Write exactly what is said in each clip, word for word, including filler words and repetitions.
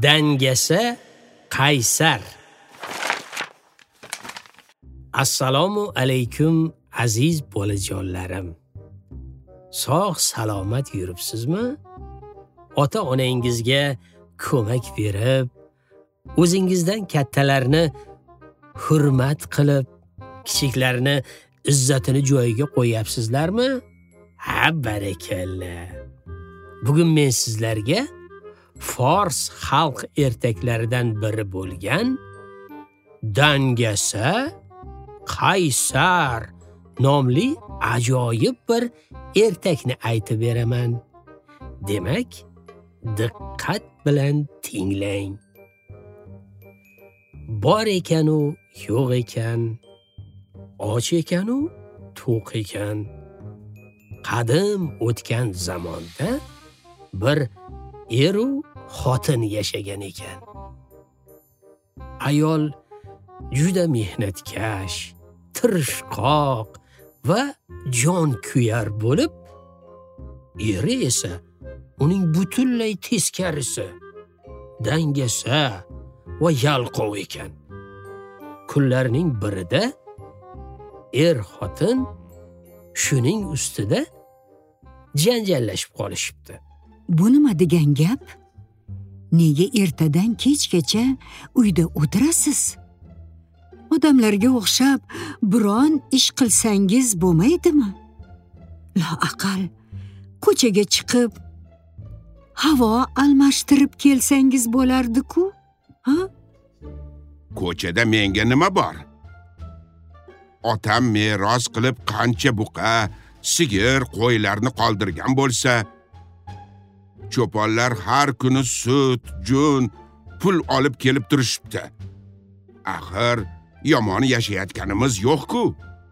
Dangasa Qaysar. Assalomu alaykum aziz bolajonlarim. Sog' salomat yuribsizmi? Ota-onangizga ko'mak berib, o'zingizdan kattalarni hurmat qilib, kichiklarni izzatini joyiga qo'yapsizlarmi? Ha, barakalla. Bugun men sizlarga Fors xalq ertaklaridan biri bo'lgan Dangasa Qaysar nomli ajoyib bir ertakni aytib beraman. Demak, diqqat bilan tinglang. Bor ekan u, yo'q ekan, och ekan u, to'q ekan. Qadim o'tgan zamonda bir er u xotin yashagan ekan. Ayol juda mehnatkash, tirishqoq va jon kuyar bo'lib, eri esa uning butunlay teskarisi, dangasa va yalqov ekan. Kunlarning birida er xotin shuning ustida janjallashib qolishibdi. Bu nima degan gap? Nega ertadan kechgacha uyda o'tirasiz? Odamlarga o'xshab biron ish qilsangiz bo'lmaydimi? La aqal, ko'chaga chiqib havo almashtirib kelsangiz bo'lardi-ku, ha? Ko'chada menga nima bor? Otam meros qilib qancha buqa, sigir, qo'ylarni qoldirgan bo'lsa, cho'ponlar har kuni sut, jun, pul olib kelib turishibdi. Axir yomon yashayotganimiz yo'q-ku.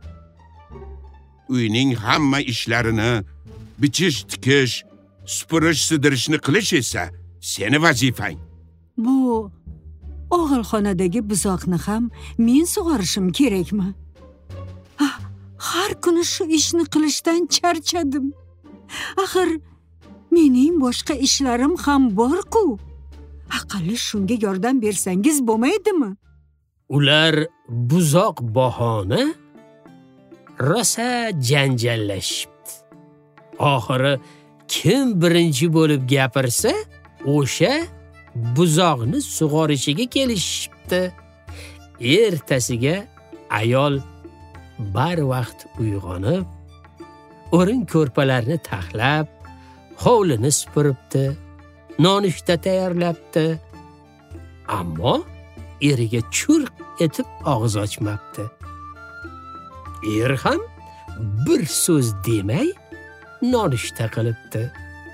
Uyning hamma ishlarini, bichish, tikish, supurish, sidirishni qilish esa seni vazifang. Bu og'ilxonadagi buzoqni ham men sug'orishim kerakmi? Ah, har kuni shu ishni qilishdan charchadim. Axir mening boshqa ishlarim ham bor-ku. Aqalli shunga yordam bersangiz bo'lmaydimi? Ular buzoq bahona rosa janjallashibdi. Oxiri kim birinchi bo'lib gapirsa, o'sha buzoqni sug'orishiga kelishibdi. Ertasiga ayol barvaqt uyg'onib, o'rin ko'rpalarni taxlab, hovlini supuribdi, nonushta tayyorlabdi. Ammo eriga churq etib og'iz ochmabdi. Er ham bir so'z demay nonushta qilibdi.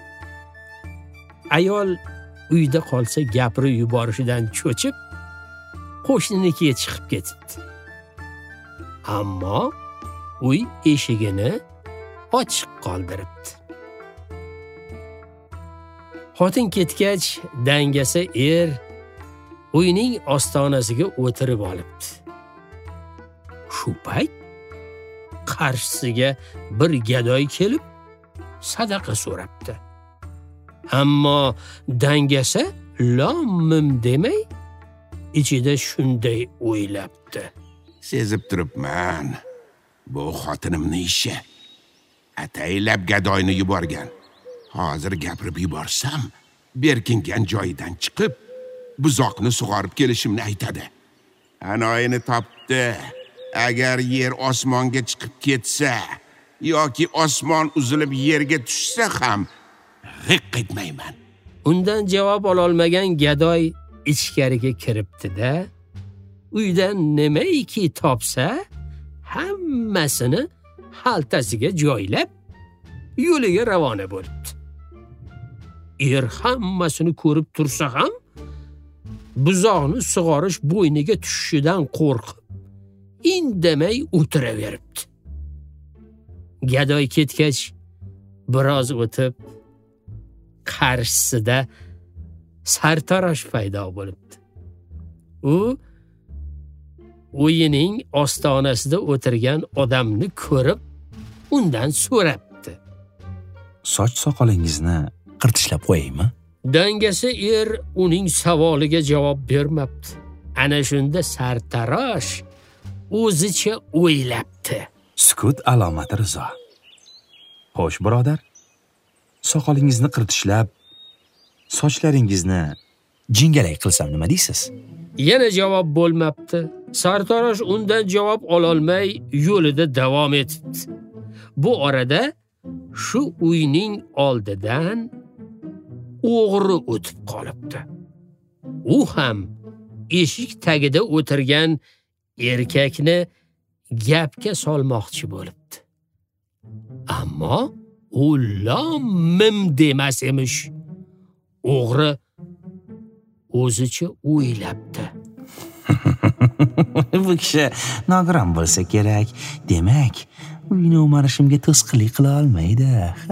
Ayol uyda qolsa gapirib yuborishidan cho'chib, qo'shninikiga chiqib ketibdi. Ammo uy eshigini ochiq qoldiribdi. Xotin ketgach, dangasa er uyning ostonasiga o'tirib olibdi. Shu payt qarshisiga bir gadoy kelib sadaqa so'rabdi. Ammo dangasa lom-mim demay, ichida shunday o'ylabdi. Sezib turibman, bu xotinimning ishi. Ataylab gadoyni yuborgan. Hozir gapirib yuborsam, berkingan joyidan chiqib, buzoqni sug'orib kelishimni aytadi. Anoyini topdi. Agar yer osmonga chiqib ketsa yoki osmon uzilib yerga tushsa ham g'iq etmayman. Undan javob ola olmagan gadoy ichkariga kiribdi-da, uydan nimaiki topsa, hammasini xaltasiga joylab, yo'liga ravona bo'libdi. Er hammasini ko'rib tursa ham, buzoqni sug'orish bo'yniga tushishidan qo'rqib, indamay o'tiraveribdi. Gadoy ketgach, biroz o'tib, qarshisida sartarosh paydo bo'libdi. U uyining ostonasida o'tirgan odamni ko'rib, undan so'rabdi. Soch soqolingizni qirtishlab qo'yaymi? Dangasa er uning savoliga javob bermabdi. Ana shunda sartarosh o'zicha o'ylabdi. Sukut alomati rizo. Xo'sh, birodar. Soqolingizni qirtishlab, sochlaringizni jingalak qilsam nima deysiz? Yana javob bo'lmabdi. Sartarosh undan javob ololmay yo'lida davom etibdi. Bu orada shu uyning oldidan o'g'ri o'tib qolibdi. U ham eshik tagida o'tirgan erkakni gapga solmoqchi bo'libdi. Ammo u lom-mim demas emish. O'g'ri o'zicha o'ylabdi. Bu kishi nogiron bo'lsa kerak. Demak, uyni o'marishimga to'sqinlik qila olmaydi.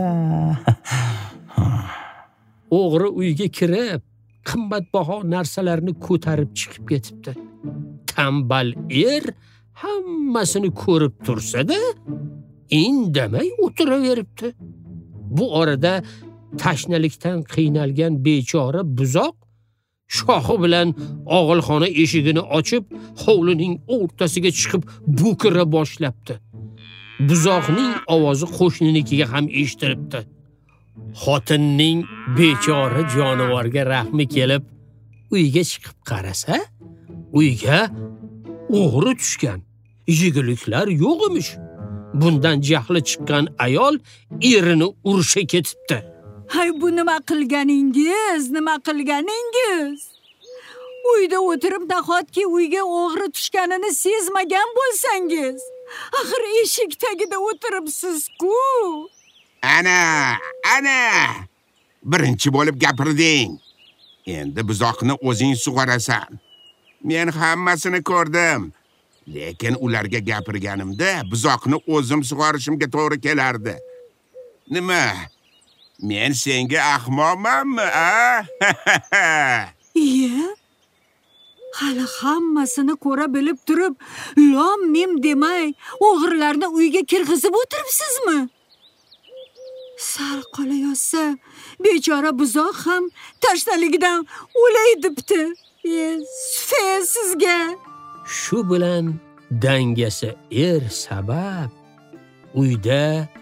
O'g'ri uyga kirib, qimmatbaho narsalarni ko'tarib chiqib ketibdi. Tambal er hammasini ko'rib tursa-da, indamay o'tiraveribdi. Bu orada tashnalikdan qiynalgan bechora buzoq shoxi bilan og'ilxona eshigini ochib, hovlining o'rtasiga chiqib bo'kira boshlabdi. Buzoqning ovozi qo'shninikiga ham eshitilibdi. Xotinning bechora jonivorga rahmi kelib, uyga chiqib qarasa, uyga o'g'ri tushgan. Yeguliklar yo'q emish. Bundan jahli chiqqan ayol erini urisha ketibdi. Hay, bu nima qilganingiz, nima qilganingiz? Uyda o'tirib nahotki uyga o'g'ri tushganini sezmagan bo'lsangiz, axir eshik tagida o'tiribsiz-ku. Ana, ana! Birinchi bo'lib gapirding. Endi buzoqni o'zing sug'orasan. Men hammasini ko'rdim. Lekin ularga gapirganimda buzoqni o'zim sug'orishimga to'g'ri kelardi. Nima? Men senga ahmoqmanmi, a? Iye? Hali hammasini ko'ra bilib turib, lom-mim demay, o'g'rilarni uyga kirg'izib o'tiribsizmi? Sal qolayotsa, bechora buzoq ham tashnaligidan o'lay debdi. Sufe sizga. Shu bilan dangasa er sabab uyda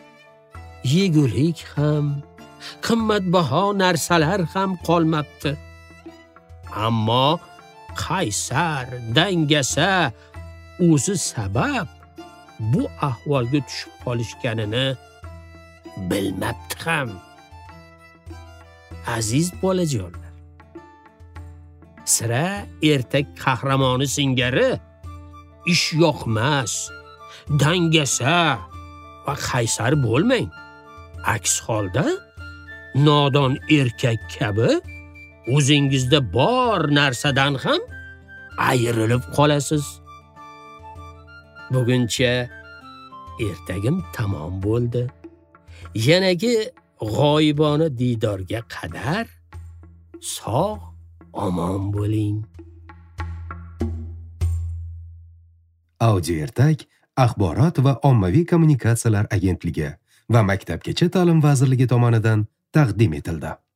yegulik ham, qimmatbaho narsalar ham qolmabdi. Ammo Qaysar, dangasa o'zi sabab bu ahvolga tushib qolishganini bilmabdi ham. Aziz bolajonlar, sira ertak qahramoni singari ish yoqmas, dangasa va qaysar bo'lmang. Aks holda nodon erkak kabi o'zingizda bor narsadan ham ayrilib qolasiz. Buguncha ertagim tamom bo'ldi. Yanagi g'oyibona didorga qadar sog' omon bo'ling. Audio ertak Axborot va ommaviy kommunikatsiyalar agentligi va Maktabgacha ta'lim vazirligi tomonidan taqdim etildi.